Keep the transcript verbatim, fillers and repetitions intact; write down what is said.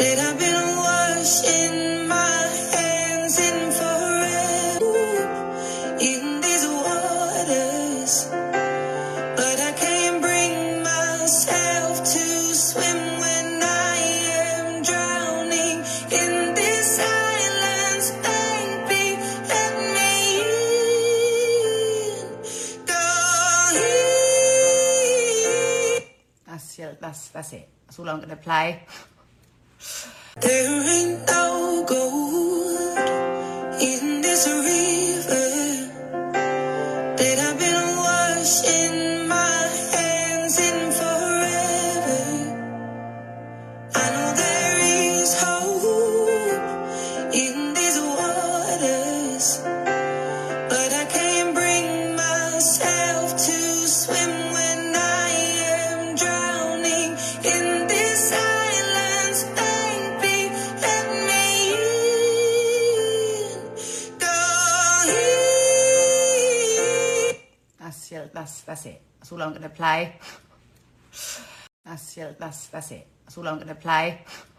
that I've been washing my hands in forever in these waters, but I can't bring myself to swim when I am drowning in this silence. Baby, let me in. Go in. That's it. That's that's it. That's all I'm gonna play. There ain't no gold in this river that I've been washing my hands in forever. I know there is hope in these waters, but I can't bring myself to swim when I am drowning in this silence. Baby, let me in. Go in. That's it. That's that's it. That's all I'm gonna play. That's it. That's that's it. That's all I'm gonna play.